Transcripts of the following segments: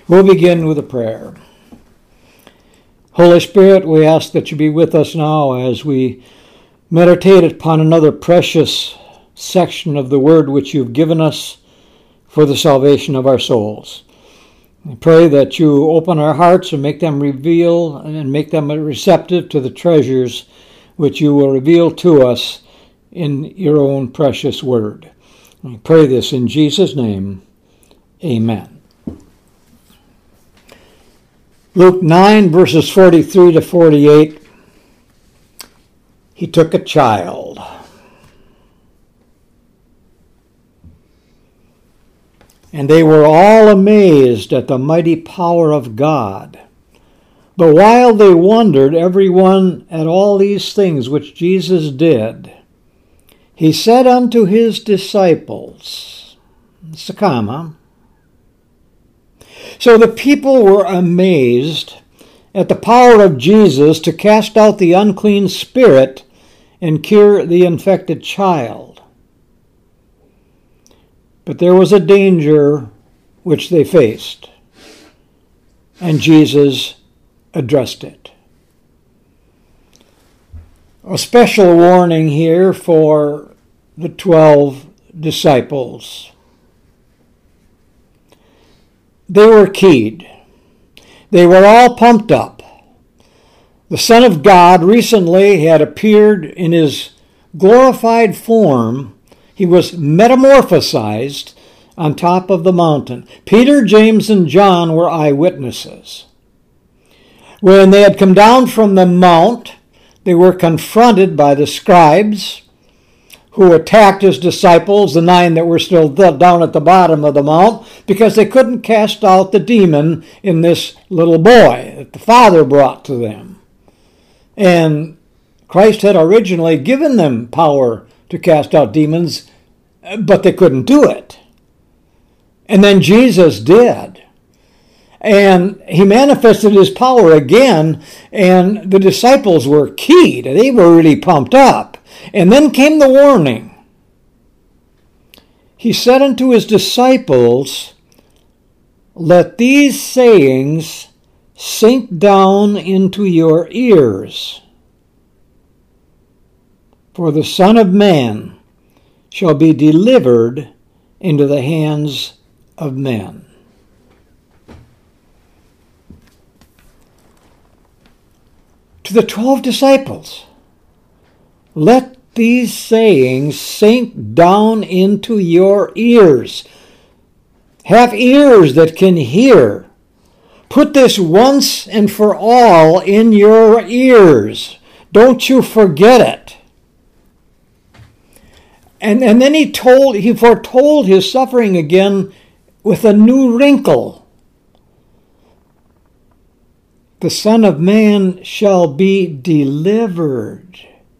We'll begin with a prayer. Holy Spirit, we ask that you be with us now as we meditate upon another precious section of the Word which you've given us for the salvation of our souls. We pray that you open our hearts and make them reveal and make them receptive to the treasures which you will reveal to us in your own precious Word. We pray this in Jesus' name. Amen. Luke 9, verses 43 to 48. He took a child. And they were all amazed at the mighty power of God. But while they wondered, every one, at all these things which Jesus did, he said unto his disciples, it's a comma. So the people were amazed at the power of Jesus to cast out the unclean spirit and cure the infected child. But there was a danger which they faced, and Jesus addressed it. A special warning here for the 12 disciples. They were keyed. They were all pumped up. The Son of God recently had appeared in his glorified form. He was metamorphosized on top of the mountain. Peter, James, and John were eyewitnesses. When they had come down from the mount, they were confronted by the scribes who attacked his disciples, the 9 that were still down at the bottom of the mount, because they couldn't cast out the demon in this little boy that the Father brought to them. And Christ had originally given them power to cast out demons, but they couldn't do it. And then Jesus did. And he manifested his power again, and the disciples were keyed. They were really pumped up. And then came the warning. He said unto his disciples, let these sayings sink down into your ears. For the Son of Man shall be delivered into the hands of men. To the 12 disciples, let these sayings sink down into your ears. Have ears that can hear. Put this once and for all in your ears. Don't you forget it. And then he foretold his suffering again with a new wrinkle. The Son of Man shall be delivered.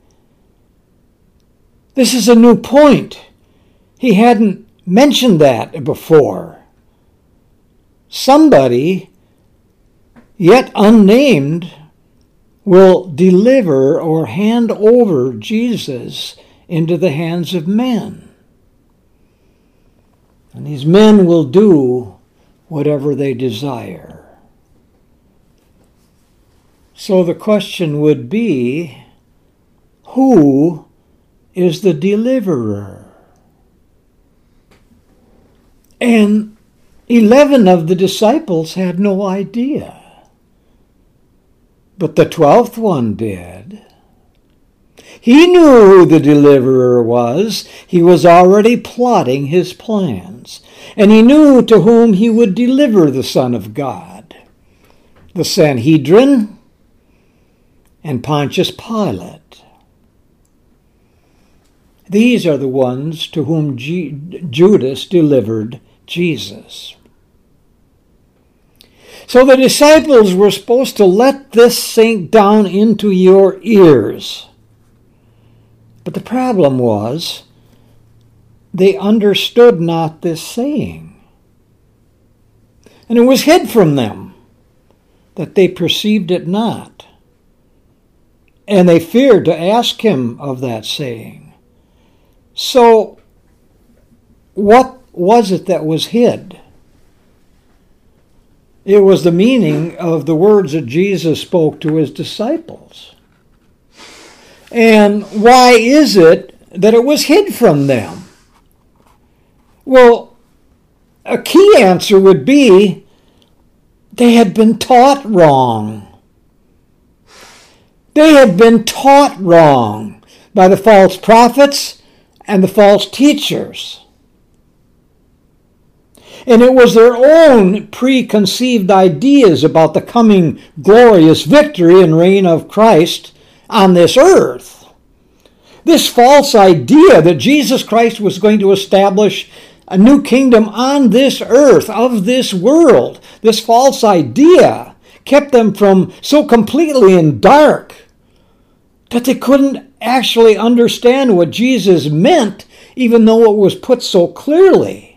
This is a new point. He hadn't mentioned that before. Somebody, yet unnamed, will deliver or hand over Jesus into the hands of men. And these men will do whatever they desire. So the question would be, who is the deliverer? And 11 of the disciples had no idea. But the 12th one did. He knew who the deliverer was. He was already plotting his plans. And he knew to whom he would deliver the Son of God. The Sanhedrin and Pontius Pilate. These are the ones to whom Judas delivered Jesus. So the disciples were supposed to let this sink down into your ears. But the problem was, they understood not this saying. And it was hid from them, that they perceived it not. And they feared to ask him of that saying. So, what was it that was hid? It was the meaning of the words that Jesus spoke to his disciples. And why is it that it was hid from them? Well, a key answer would be they had been taught wrong. They had been taught wrong by the false prophets and the false teachers. And it was their own preconceived ideas about the coming glorious victory and reign of Christ on this earth. This false idea that Jesus Christ was going to establish a new kingdom on this earth, of this world, this false idea kept them from so completely in dark that they couldn't actually understand what Jesus meant, even though it was put so clearly.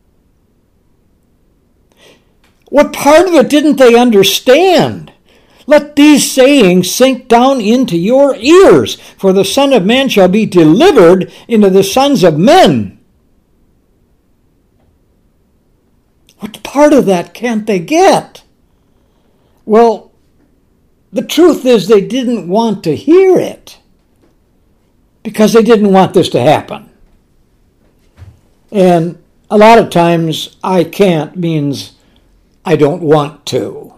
What part of it didn't they understand? Let these sayings sink down into your ears, for the Son of Man shall be delivered into the sons of men. What part of that can't they get? Well, the truth is they didn't want to hear it because they didn't want this to happen. And a lot of times, I can't means I don't want to.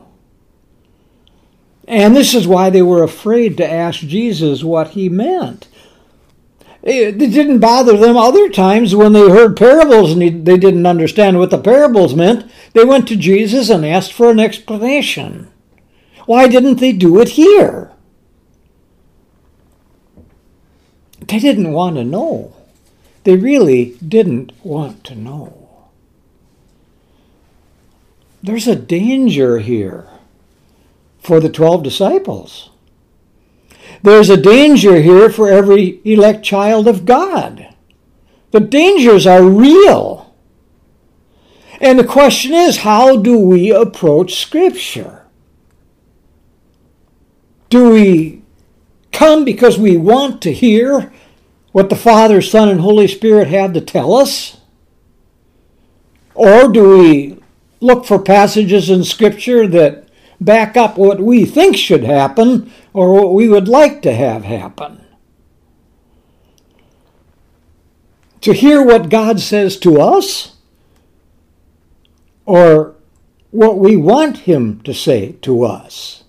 And this is why they were afraid to ask Jesus what he meant. It didn't bother them other times when they heard parables and they didn't understand what the parables meant. They went to Jesus and asked for an explanation. Why didn't they do it here? They didn't want to know. They really didn't want to know. There's a danger here for the 12 disciples. There's a danger here for every elect child of God. The dangers are real. And the question is, how do we approach Scripture? Do we come because we want to hear what the Father, Son, and Holy Spirit have to tell us? Or do we look for passages in Scripture that back up what we think should happen or what we would like to have happen? To hear what God says to us or what we want him to say to us?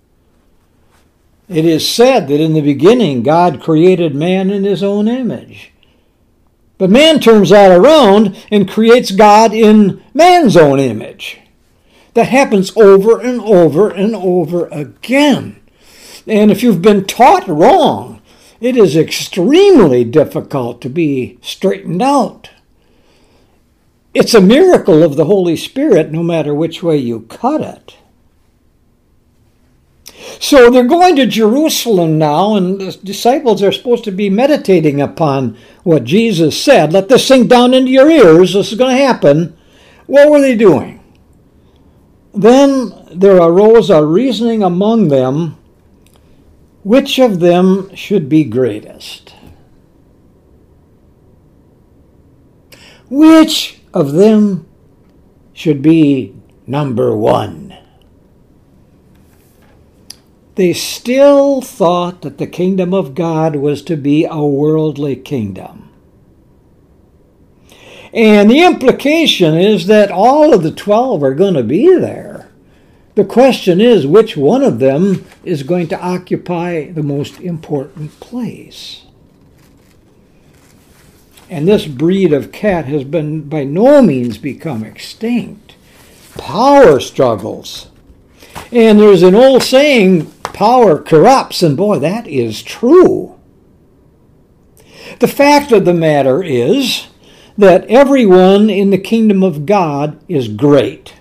It is said that in the beginning God created man in his own image. But man turns that around and creates God in man's own image. That happens over and over and over again. And if you've been taught wrong, it is extremely difficult to be straightened out. It's a miracle of the Holy Spirit no matter which way you cut it. So they're going to Jerusalem now, and the disciples are supposed to be meditating upon what Jesus said. Let this sink down into your ears. This is going to happen. What were they doing? Then there arose a reasoning among them, which of them should be greatest? Which of them should be number one? They still thought that the kingdom of God was to be a worldly kingdom. And the implication is that all of the 12 are going to be there. The question is, which one of them is going to occupy the most important place? And this breed of cat has been by no means become extinct. Power struggles. And there's an old saying, power corrupts, and boy, that is true. The fact of the matter is that everyone in the kingdom of God is great.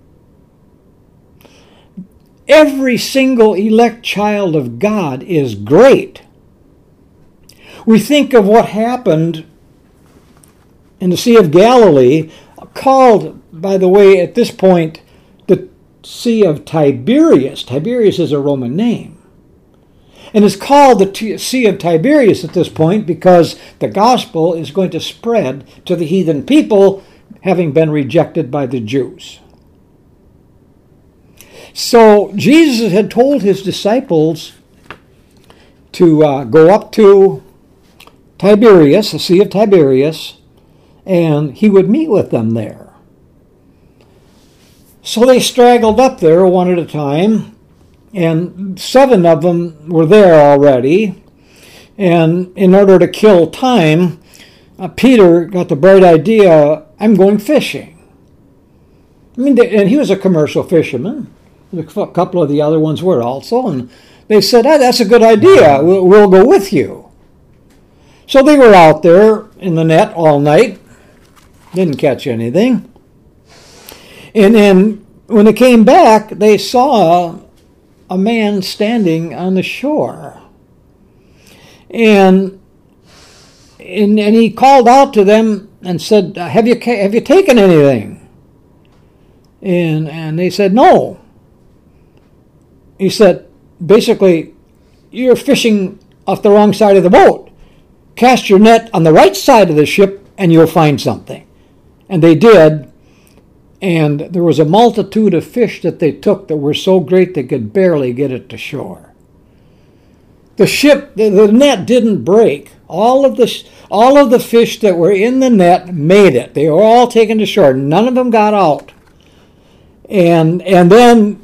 Every single elect child of God is great. We think of what happened in the Sea of Galilee, called, by the way, at this point, the Sea of Tiberias. Tiberias is a Roman name. And it's called the Sea of Tiberias at this point because the gospel is going to spread to the heathen people, having been rejected by the Jews. So Jesus had told his disciples to go up to Tiberias, the Sea of Tiberias, and he would meet with them there. So they straggled up there one at a time, and 7 of them were there already. And in order to kill time, Peter got the bright idea, I'm going fishing. I mean, and he was a commercial fisherman. A couple of the other ones were also, and they said, that's a good idea, we'll go with you. So they were out there in the net all night, didn't catch anything. And then when they came back, they saw a man standing on the shore. And he called out to them and said, have you taken anything? And they said, no. He said, basically, you're fishing off the wrong side of the boat. Cast your net on the right side of the ship and you'll find something. And they did. And there was a multitude of fish that they took that were so great they could barely get it to shore. The ship, the net didn't break. All of the fish that were in the net made it. They were all taken to shore. None of them got out. And then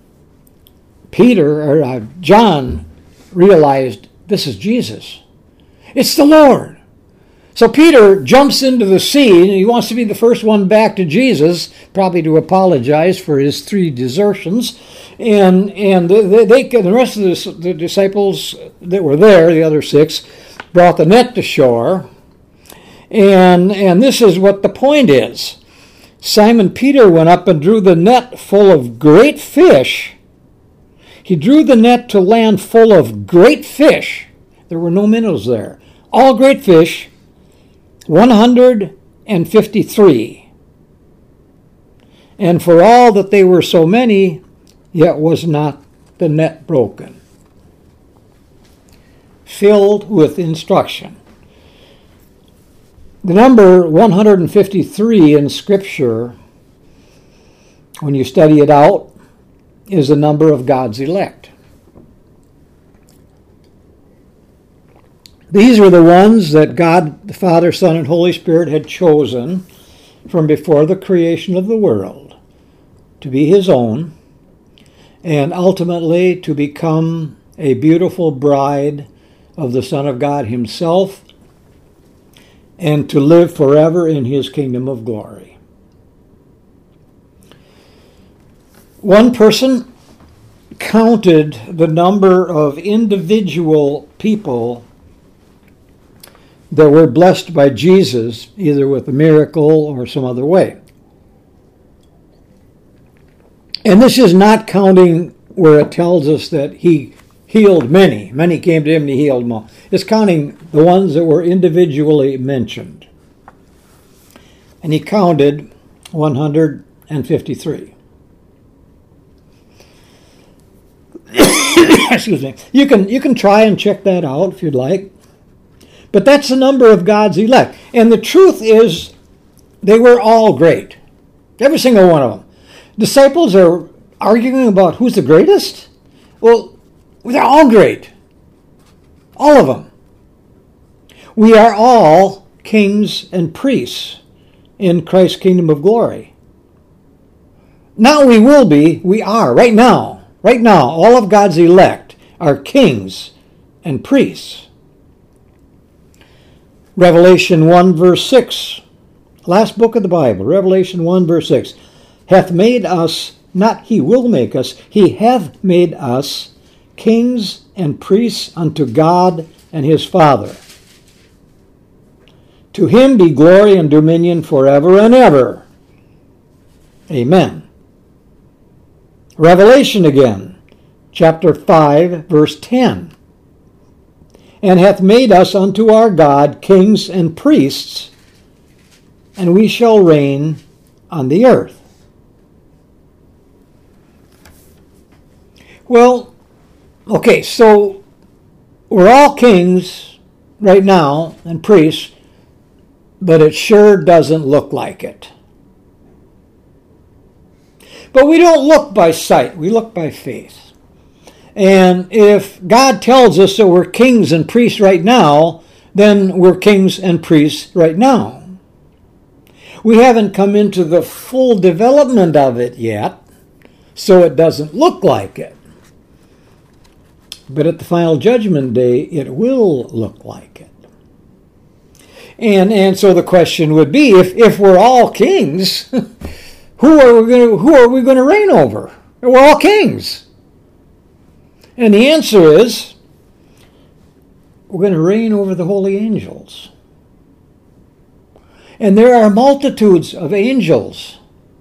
John realized this is Jesus. It's the Lord. So Peter jumps into the sea, and he wants to be the first one back to Jesus, probably to apologize for his 3 desertions. And the rest of the disciples that were there, the other 6, brought the net to shore. And this is what the point is. Simon Peter went up and drew the net full of great fish. He drew the net to land full of great fish. There were no minnows there. All great fish, 153. And for all that they were so many, yet was not the net broken. Filled with instruction. The number 153 in Scripture, when you study it out, is the number of God's elect. These were the ones that God, the Father, Son, and Holy Spirit had chosen from before the creation of the world to be his own and ultimately to become a beautiful bride of the Son of God himself and to live forever in his kingdom of glory. One person counted the number of individual people that were blessed by Jesus, either with a miracle or some other way. And this is not counting where it tells us that he healed many. Many came to him and he healed them all. It's counting the ones that were individually mentioned. And he counted 153. Excuse me. You can try and check that out if you'd like. But that's the number of God's elect. And the truth is, they were all great. Every single one of them. Disciples are arguing about who's the greatest? Well, they're all great. All of them. We are all kings and priests in Christ's kingdom of glory. Now we will be, we are, right now, all of God's elect are kings and priests. Revelation 1 verse 6, last book of the Bible, Revelation 1 verse 6, hath made us, not he will make us, he hath made us kings and priests unto God and his Father. To him be glory and dominion forever and ever. Amen. Revelation again, chapter 5, verse 10. And hath made us unto our God kings and priests, and we shall reign on the earth. Well, okay, so we're all kings right now and priests, but it sure doesn't look like it. But we don't look by sight. We look by faith. And if God tells us that we're kings and priests right now, then we're kings and priests right now. We haven't come into the full development of it yet, so it doesn't look like it. But at the final judgment day, it will look like it. And so the question would be, if we're all kings, who are we going to reign over? We're all kings. And the answer is, we're going to reign over the holy angels. And there are multitudes of angels.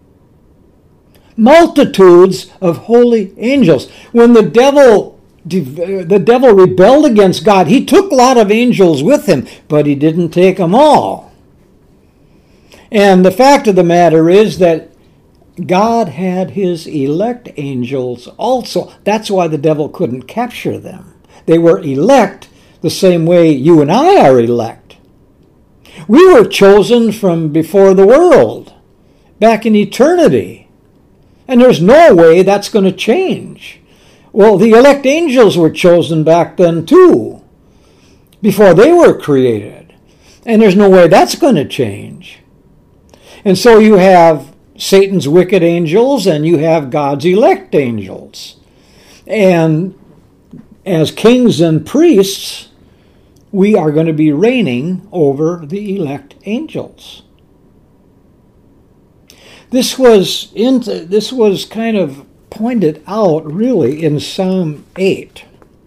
Multitudes of holy angels. When the devil rebelled against God, he took a lot of angels with him, but he didn't take them all. And the fact of the matter is that God had his elect angels also. That's why the devil couldn't capture them. They were elect the same way you and I are elect. We were chosen from before the world, back in eternity. And there's no way that's going to change. Well, the elect angels were chosen back then too, before they were created. And there's no way that's going to change. And so you have Satan's wicked angels and you have God's elect angels. And as kings and priests, we are going to be reigning over the elect angels. This was kind of pointed out really in Psalm 8.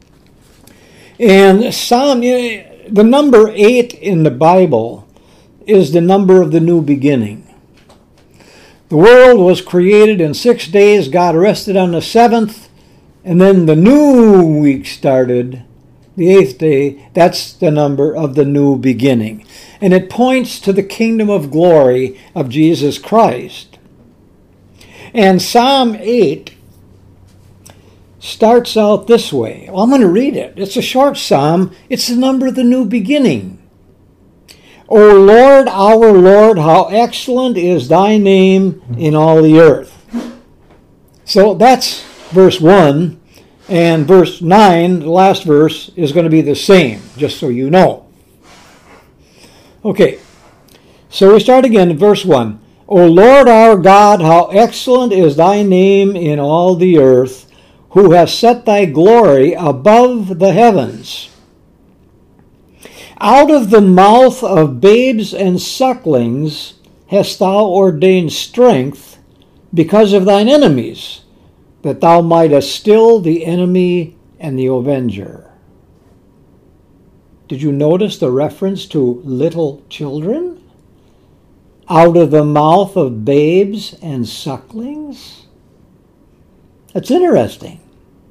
And the number 8 in the Bible is the number of the new beginning. The world was created in 6 days. God rested on the 7th. And then the new week started, the 8th day. That's the number of the new beginning. And it points to the kingdom of glory of Jesus Christ. And Psalm 8 starts out this way. Well, I'm going to read it. It's a short psalm. It's the number of the new beginning. O Lord, our Lord, how excellent is thy name in all the earth. So that's verse 1. And verse 9, the last verse, is going to be the same, just so you know. Okay, so we start again in verse 1. O Lord our God, how excellent is thy name in all the earth, who hast set thy glory above the heavens. Out of the mouth of babes and sucklings hast thou ordained strength because of thine enemies, that thou mightest still the enemy and the avenger. Did you notice the reference to little children? Out of the mouth of babes and sucklings? That's interesting.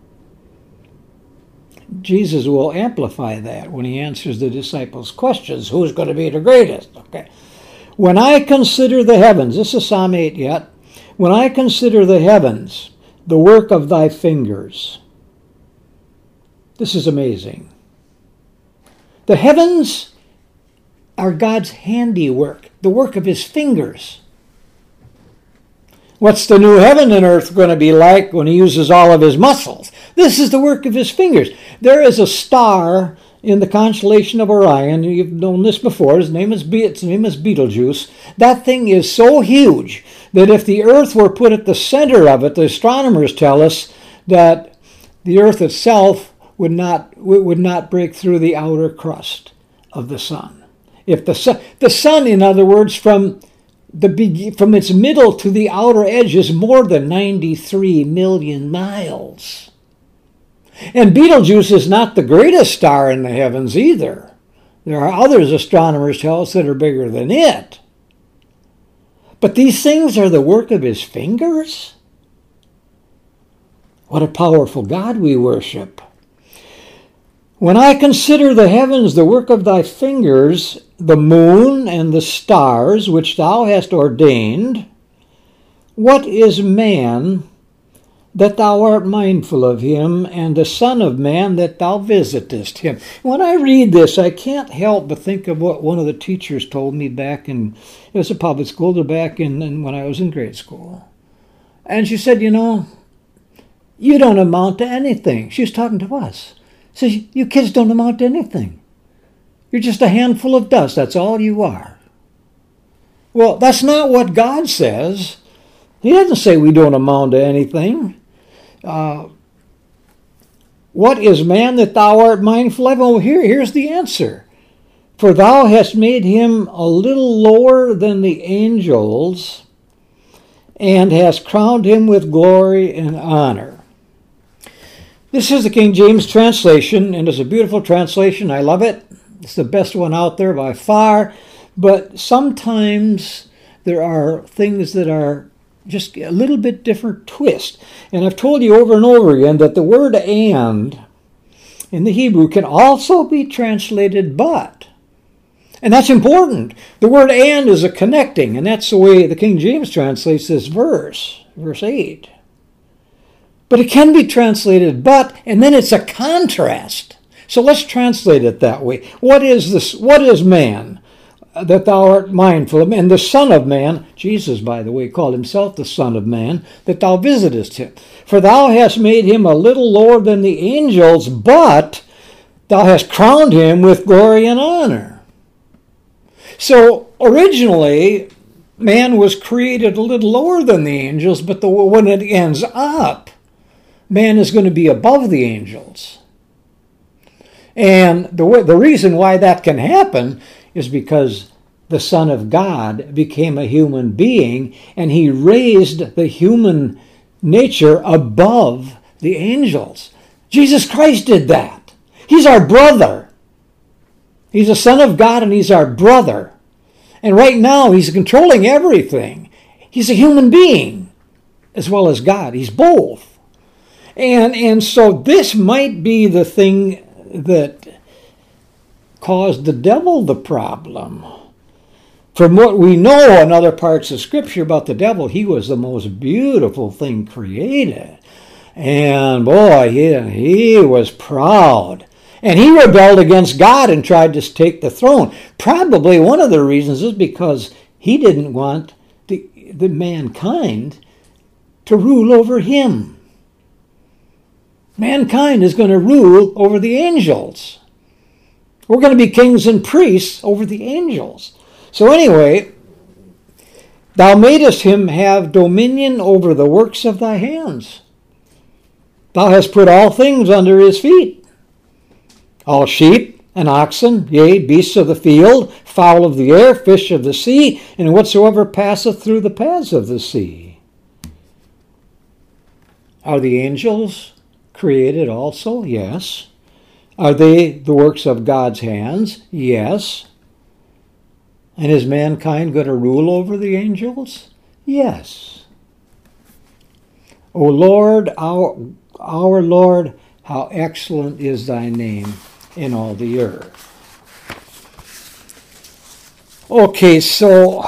Jesus will amplify that when he answers the disciples' questions. Who's going to be the greatest? Okay. When I consider the heavens, this is Psalm 8 yet. When I consider the heavens, the work of thy fingers. This is amazing. The heavens are God's handiwork, the work of his fingers. What's the new heaven and earth going to be like when he uses all of his muscles? This is the work of his fingers. There is a star in the constellation of Orion. You've known this before. Its name is Betelgeuse. That thing is so huge that if the earth were put at the center of it, the astronomers tell us that the earth itself would not break through the outer crust of the sun. If the sun, in other words, from its middle to the outer edge is more than 93 million miles. And Betelgeuse is not the greatest star in the heavens either. There are others, astronomers tell us, that are bigger than it. But these things are the work of his fingers? What a powerful God we worship. When I consider the heavens, the work of thy fingers, the moon and the stars which thou hast ordained, what is man that thou art mindful of him, and the Son of Man that thou visitest him? When I read this, I can't help but think of what one of the teachers told me back in, it was a public school, back in when I was in grade school. And she said, you know, you don't amount to anything. She was talking to us. She says, you kids don't amount to anything. You're just a handful of dust. That's all you are. Well, that's not what God says. He doesn't say we don't amount to anything. What is man that thou art mindful of? Oh, here's the answer. For thou hast made him a little lower than the angels, and hast crowned him with glory and honor. This is the King James translation, and it's a beautiful translation. I love it. It's the best one out there by far. But sometimes there are things that are just a little bit different twist. And I've told you over and over again that the word and in the Hebrew can also be translated but. And that's important. The word and is a connecting, and that's the way the King James translates this verse 8. But it can be translated but, and then it's a contrast. So let's translate it that way. What is this? What is man that thou art mindful of? And the Son of Man, Jesus, by the way, called himself the Son of Man, that thou visitest him. For thou hast made him a little lower than the angels, but thou hast crowned him with glory and honor. So originally, man was created a little lower than the angels, but when it ends up, man is going to be above the angels. And the reason why that can happen is because the Son of God became a human being, and he raised the human nature above the angels. Jesus Christ did that. He's our brother. He's a Son of God, and he's our brother. And right now, he's controlling everything. He's a human being as well as God. He's both. And so this might be the thing that caused the devil the problem. From what we know in other parts of Scripture about the devil, he was the most beautiful thing created. And boy, he was proud. And he rebelled against God and tried to take the throne. Probably one of the reasons is because he didn't want the mankind to rule over him. Mankind is going to rule over the angels. We're going to be kings and priests over the angels. So anyway, thou madest him have dominion over the works of thy hands. Thou hast put all things under his feet. All sheep and oxen, yea, beasts of the field, fowl of the air, fish of the sea, and whatsoever passeth through the paths of the sea. Are the angels created also? Yes. Are they the works of God's hands? Yes. And is mankind going to rule over the angels? Yes. O Lord, our Lord, how excellent is thy name in all the earth. Okay, so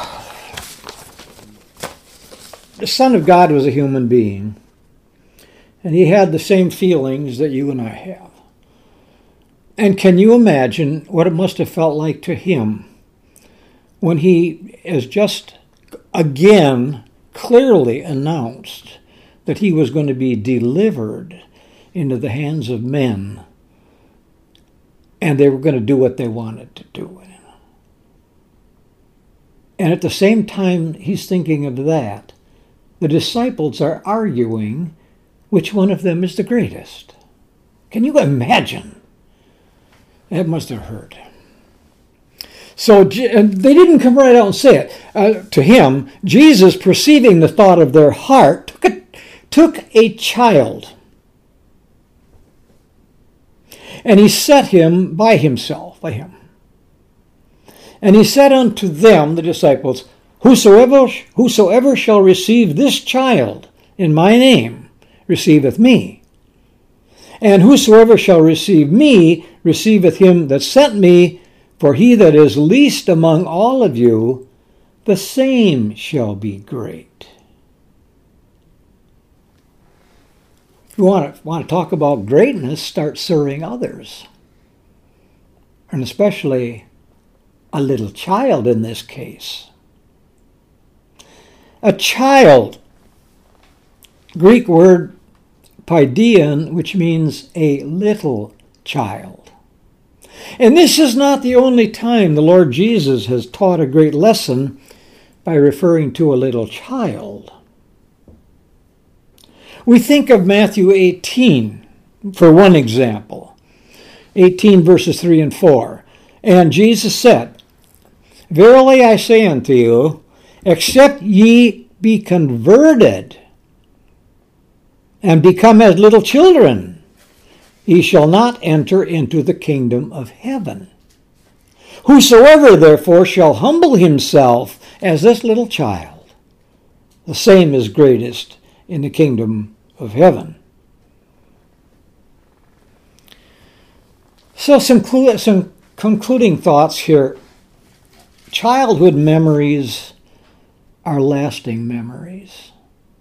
the Son of God was a human being, and he had the same feelings that you and I have. And can you imagine what it must have felt like to him when he has just again clearly announced that he was going to be delivered into the hands of men, and they were going to do what they wanted to do. And at the same time he's thinking of that, the disciples are arguing which one of them is the greatest. Can you imagine? That must have hurt. So they didn't come right out and say it to him. Jesus, perceiving the thought of their heart, took a child, and he set him by himself, by him. And he said unto them, the disciples, Whosoever shall receive this child in my name receiveth me. And whosoever shall receive me receiveth him that sent me. For he that is least among all of you, the same shall be great. If you want to talk about greatness, start serving others. And especially a little child in this case. A child Greek word paidein, which means a little child. And this is not the only time the Lord Jesus has taught a great lesson by referring to a little child. We think of Matthew 18 for one example. 18 verses 3 and 4. And Jesus said, Verily I say unto you, except ye be converted and become as little children, ye shall not enter into the kingdom of heaven. Whosoever therefore shall humble himself as this little child, the same is greatest in the kingdom of heaven. So some concluding thoughts here. Childhood memories are lasting memories.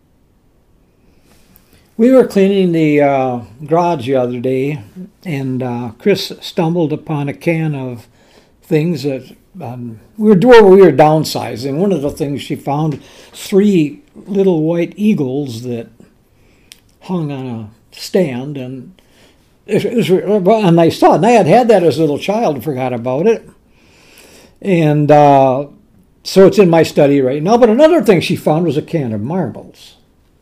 We were cleaning the garage the other day, and Chris stumbled upon a can of things that we were downsizing. One of the things she found, 3 little white eagles that hung on a stand, and it was a nice thought. And I had that as a little child and forgot about it. And so it's in my study right now. But another thing she found was a can of marbles.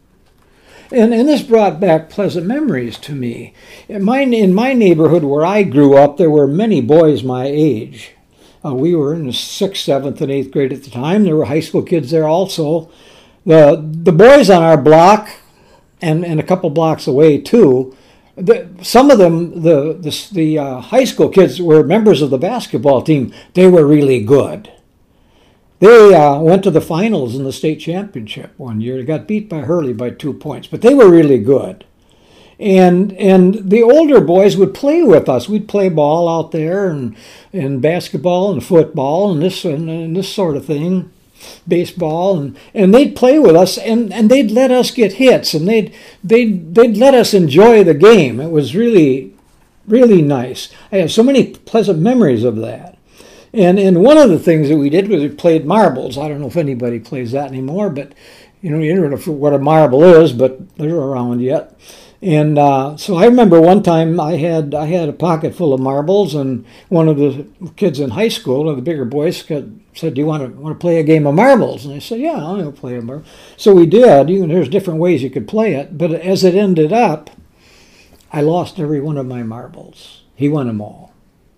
And this brought back pleasant memories to me. In my neighborhood where I grew up, there were many boys my age. We were in the 6th, 7th, and 8th grade at the time. There were high school kids there also. The boys on our block, and a couple blocks away too, some of them, the high school kids were members of the basketball team. They were really good. They went to the finals in the state championship one year. They got beat by Hurley by 2 points, but they were really good. And the older boys would play with us. We'd play ball out there, and basketball and football and this sort of thing, baseball, and they'd play with us, and they'd let us get hits, and they'd let us enjoy the game. It was really, really nice. I have so many pleasant memories of that. And one of the things that we did was we played marbles. I don't know if anybody plays that anymore, but you don't know what a marble is, but they're around yet. And so I remember one time I had a pocket full of marbles, and one of the kids in high school, one of the bigger boys, said, "Do you want to play a game of marbles?" And I said, "Yeah, I'm going to play a marble." So we did. There's different ways you could play it, but as it ended up, I lost every one of my marbles. He won them all.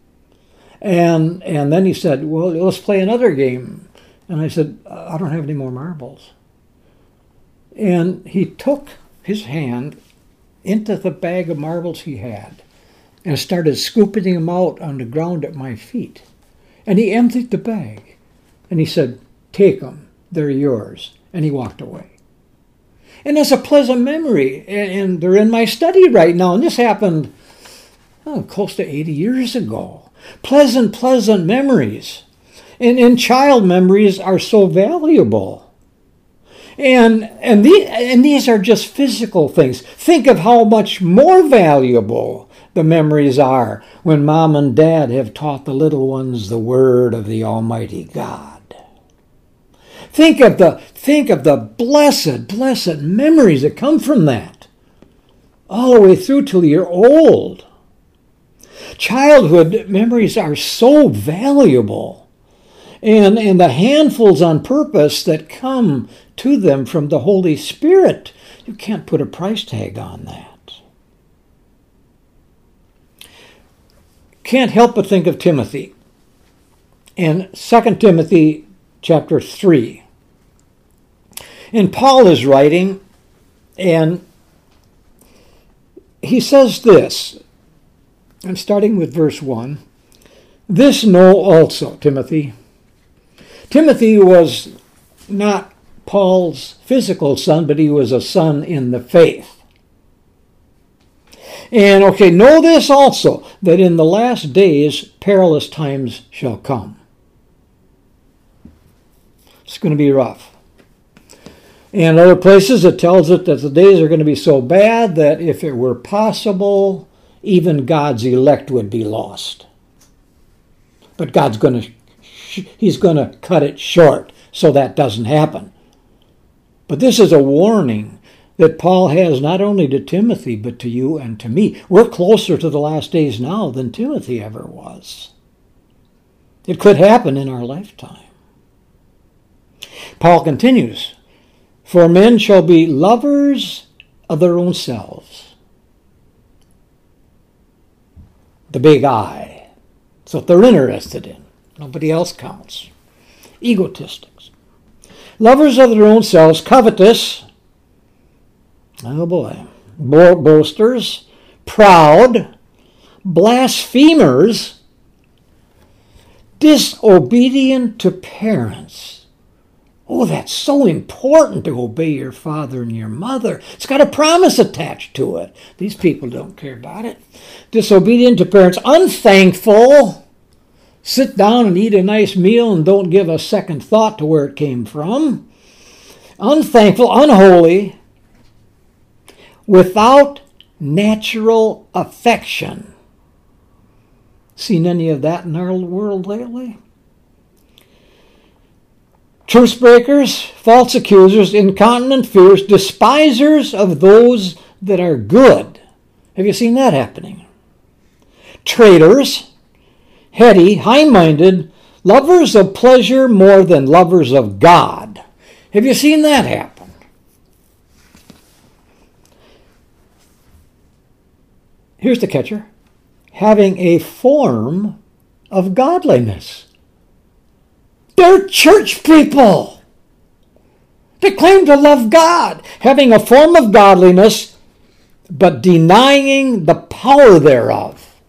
And then he said, "Well, let's play another game." And I said, "I don't have any more marbles." And he took his hand into the bag of marbles he had and started scooping them out on the ground at my feet. And he emptied the bag. And he said, "Take them. They're yours." And he walked away. And that's a pleasant memory. And they're in my study right now. And this happened close to 80 years ago. Pleasant memories. And child memories are so valuable. And these are just physical things. Think of how much more valuable the memories are when mom and dad have taught the little ones the word of the Almighty God. Think of the blessed memories that come from that, all the way through till you're old. Childhood memories are so valuable, and the handfuls on purpose that come to them from the Holy Spirit, you can't put a price tag on that. Can't help but think of Timothy. In 2 Timothy chapter 3. And Paul is writing, and he says this. I'm starting with verse 1. "This know also, Timothy." Timothy was not Paul's physical son, but he was a son in the faith. And know this also, that in the last days perilous times shall come. It's going to be rough. And other places it tells it that the days are going to be so bad that if it were possible, even God's elect would be lost. But He's going to cut it short so that doesn't happen. But this is a warning that Paul has not only to Timothy, but to you and to me. We're closer to the last days now than Timothy ever was. It could happen in our lifetime. Paul continues, for men shall be lovers of their own selves. The big I. That's what they're interested in. Nobody else counts. Egotistics. Lovers of their own selves, covetous. Oh boy. Boasters. Proud. Blasphemers. Disobedient to parents. Oh, that's so important to obey your father and your mother. It's got a promise attached to it. These people don't care about it. Disobedient to parents, unthankful, sit down and eat a nice meal and don't give a second thought to where it came from. Unthankful, unholy, without natural affection. Seen any of that in our world lately? Truce breakers, false accusers, incontinent fears, despisers of those that are good. Have you seen that happening? Traitors, heady, high-minded, lovers of pleasure more than lovers of God. Have you seen that happen? Here's the catcher. Having a form of godliness. They're church people. They claim to love God, having a form of godliness, but denying the power thereof.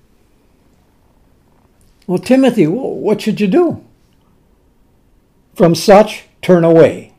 Well, Timothy, what should you do? From such, turn away.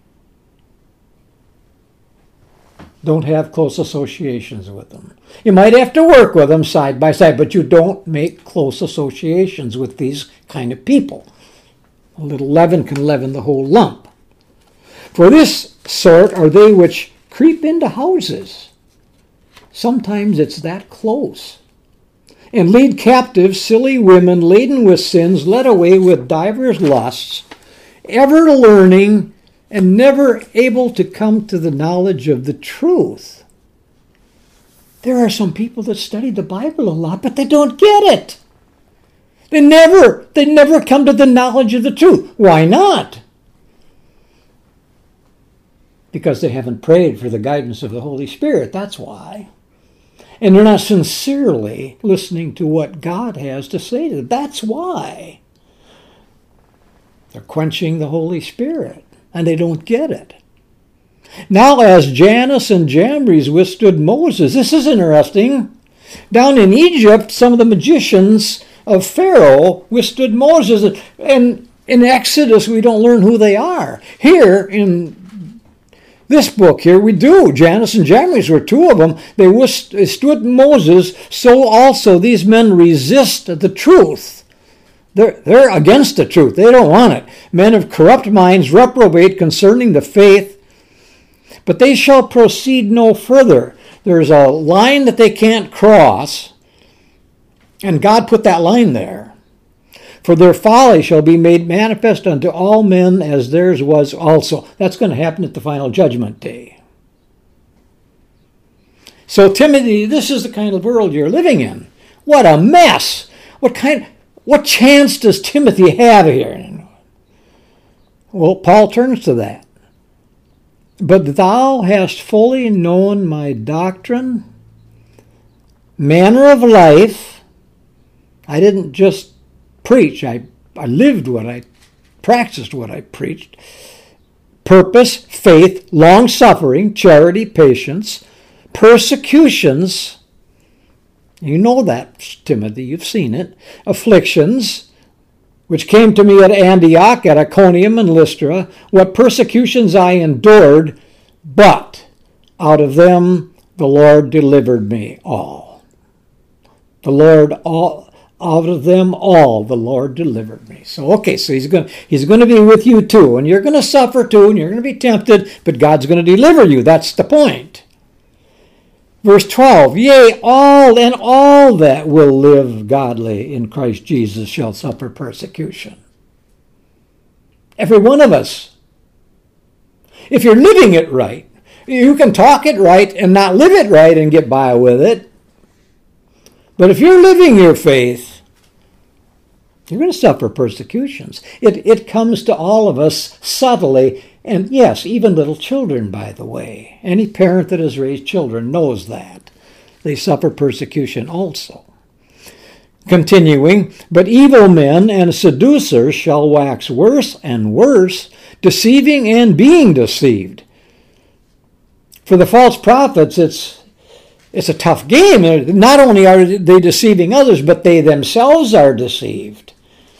Don't have close associations with them. You might have to work with them side by side, but you don't make close associations with these kind of people. A little leaven can leaven the whole lump. For this sort are they which creep into houses. Sometimes it's that close. And lead captive silly women laden with sins, led away with divers lusts, ever learning and never able to come to the knowledge of the truth. There are some people that study the Bible a lot, but they don't get it. They never come to the knowledge of the truth. Why not? Because they haven't prayed for the guidance of the Holy Spirit. That's why. And they're not sincerely listening to what God has to say to them. That's why. They're quenching the Holy Spirit, and they don't get it. Now, as Jannes and Jambres withstood Moses, this is interesting. Down in Egypt, some of the magicians of Pharaoh withstood Moses. And in Exodus, we don't learn who they are. Here, in this book here, we do. Jannes and Jambres were two of them. They withstood Moses, so also these men resist the truth. They're against the truth. They don't want it. Men of corrupt minds reprobate concerning the faith, but they shall proceed no further. There's a line that they can't cross, and God put that line there. For their folly shall be made manifest unto all men, as theirs was also. That's going to happen at the final judgment day. So, Timothy, this is the kind of world you're living in. What a mess! What chance does Timothy have here? Well, Paul turns to that. But thou hast fully known my doctrine, manner of life. I didn't just preach. I lived what I practiced, what I preached. Purpose, faith, long-suffering, charity, patience, persecutions. You know that, Timothy. You've seen it. Afflictions, which came to me at Antioch, at Iconium, and Lystra. What persecutions I endured, but out of them the Lord delivered me all. Out of them all the Lord delivered me. So he's going to be with you too, and you're going to suffer too, and you're going to be tempted, but God's going to deliver you. That's the point. Verse 12, yea, all that will live godly in Christ Jesus shall suffer persecution. Every one of us. If you're living it right, You can talk it right and not live it right and get by with it. But if you're living your faith, you're going to suffer persecutions. It comes to all of us subtly, and yes, even little children, by the way. Any parent that has raised children knows that. They suffer persecution also. Continuing, but evil men and seducers shall wax worse and worse, deceiving and being deceived. For the false prophets, it's a tough game. Not only are they deceiving others, but they themselves are deceived.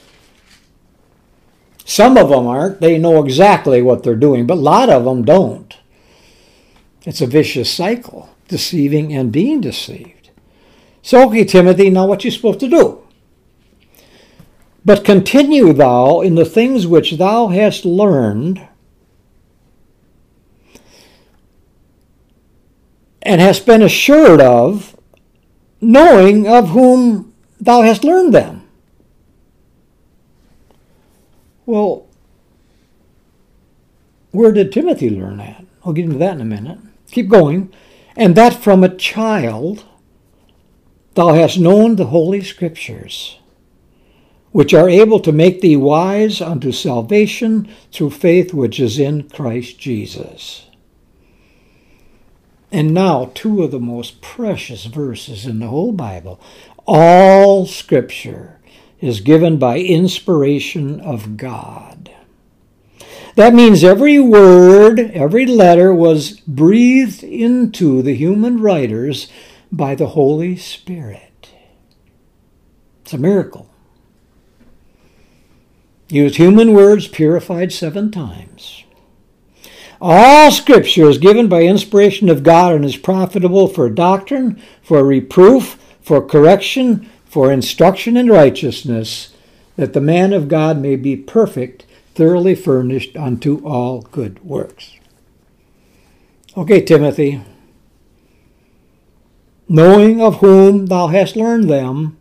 Some of them aren't. They know exactly what they're doing, but a lot of them don't. It's a vicious cycle, deceiving and being deceived. So, okay, Timothy, now what you supposed to do? But continue thou in the things which thou hast learned and hast been assured of, knowing of whom thou hast learned them. Well, where did Timothy learn that? I'll get into that in a minute. Keep going. And that from a child thou hast known the Holy Scriptures, which are able to make thee wise unto salvation through faith which is in Christ Jesus. And now, two of the most precious verses in the whole Bible. All Scripture is given by inspiration of God. That means every word, every letter was breathed into the human writers by the Holy Spirit. It's a miracle. Used human words purified 7 times. All Scripture is given by inspiration of God and is profitable for doctrine, for reproof, for correction, for instruction in righteousness, that the man of God may be perfect, thoroughly furnished unto all good works. Okay, Timothy. Knowing of whom thou hast learned them.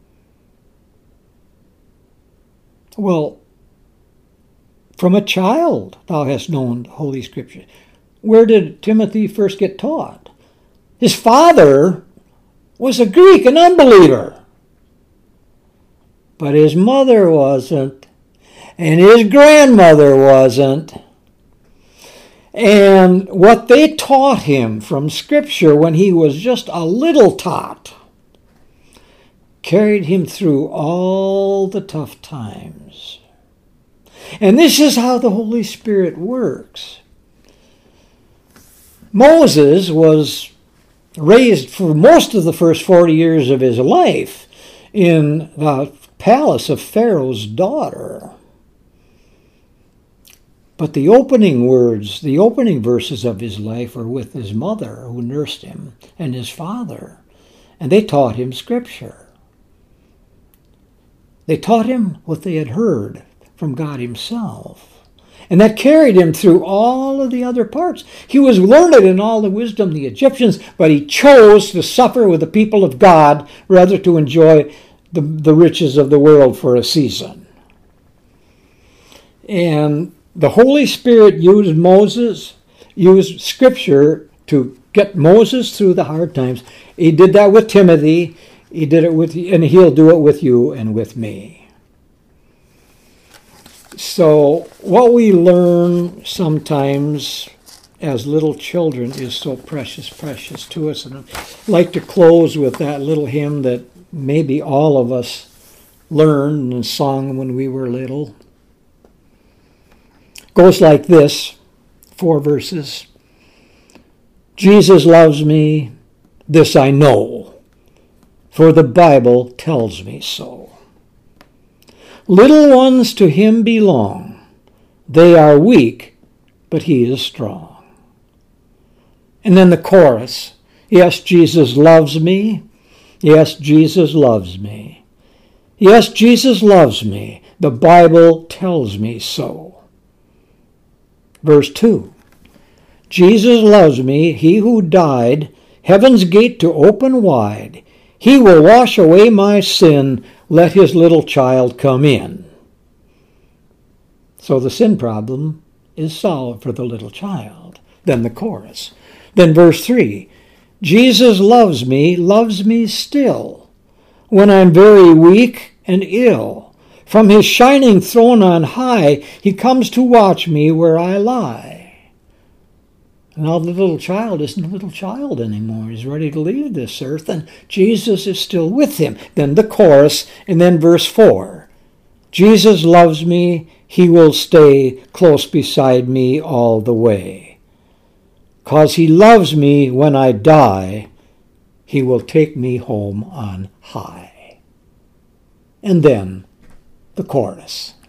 Well, from a child thou hast known Holy Scripture. Where did Timothy first get taught? His father was a Greek, an unbeliever. But his mother wasn't, and his grandmother wasn't. And what they taught him from Scripture when he was just a little tot carried him through all the tough times. And this is how the Holy Spirit works. Moses was raised for most of the first 40 years of his life in the palace of Pharaoh's daughter. But the opening words, the opening verses of his life were with his mother who nursed him and his father. And they taught him Scripture. They taught him what they had heard from God himself. And that carried him through all of the other parts. He was learned in all the wisdom of the Egyptians, but he chose to suffer with the people of God rather to enjoy the riches of the world for a season. And the Holy Spirit used Scripture to get Moses through the hard times. He did that with Timothy. He did it with, and he'll do it with you and with me. So what we learn sometimes as little children is so precious, precious to us. And I'd like to close with that little hymn that maybe all of us learned and sung when we were little. Goes like this, 4 verses. Jesus loves me, this I know, for the Bible tells me so. Little ones to him belong. They are weak, but he is strong. And then the chorus. Yes, Jesus loves me. Yes, Jesus loves me. Yes, Jesus loves me. The Bible tells me so. Verse 2. Jesus loves me, he who died, heaven's gate to open wide. He will wash away my sin, let his little child come in. So the sin problem is solved for the little child. Then the chorus. Then verse 3. Jesus loves me still, when I'm very weak and ill. From his shining throne on high, he comes to watch me where I lie. Now the little child isn't a little child anymore. He's ready to leave this earth, and Jesus is still with him. Then the chorus, and then verse 4. Jesus loves me, he will stay close beside me all the way. 'Cause he loves me when I die, he will take me home on high. And then the chorus.